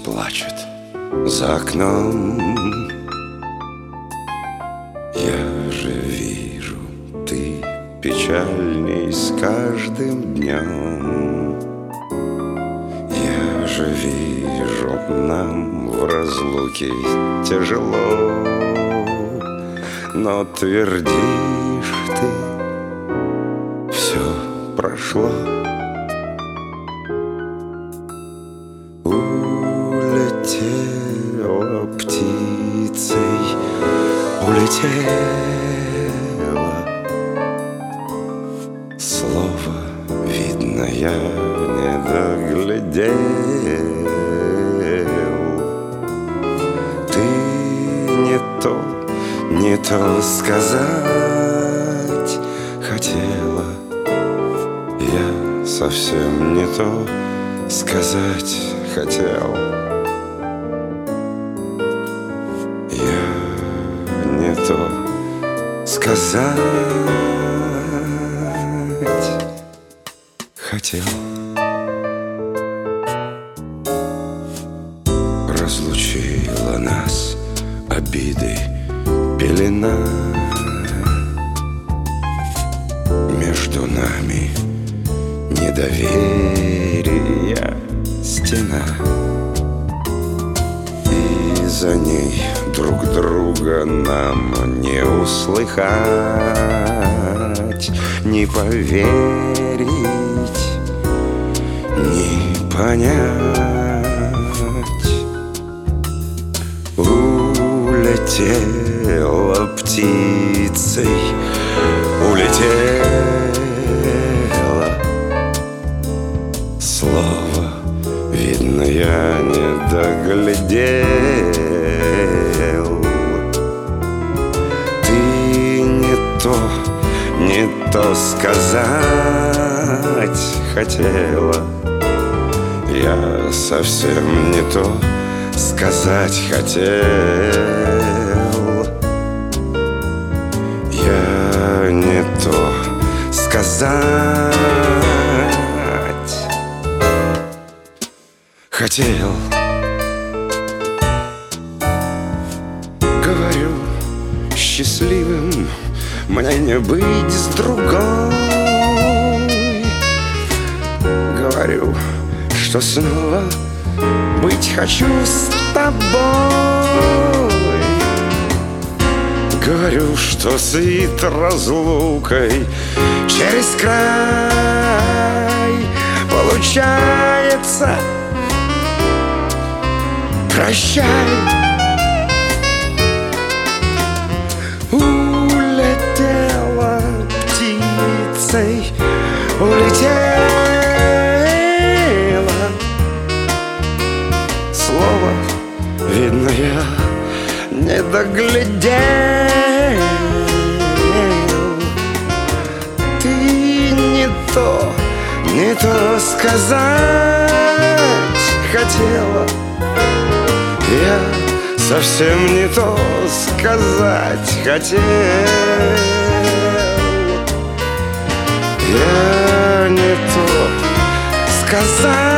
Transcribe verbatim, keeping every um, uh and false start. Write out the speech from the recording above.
плачет за окном. Я же вижу, ты печальней с каждым днем. Я же вижу, нам в разлуке тяжело, но твердишь ты, все прошло. Улетела птицей, улетела. Слово, видно, я не доглядел. Ты не то, не то сказать хотела. Я совсем не то сказать хотел. Я не то сказать хотел. Разлучила нас обиды пелена, между нами недоверия стена, и за ней друг друга нам не услыхать, не поверить, не понять. Улетела птицей, улетела. Слово, видно, я не доглядел. Ты не то, не то сказать хотела. Я совсем не то сказать хотел. Я не то сказать хотел. Говорю, счастливым мне не быть с другой. Говорю, что снова быть хочу с тобой. Говорю, что сыт разлукой через край. Получается, прощай. Улетела птицей, улетела. Слово, видно, я не доглядел. Ты не то, не то сказать хотела. Я совсем не то сказать хотел. Я не то сказать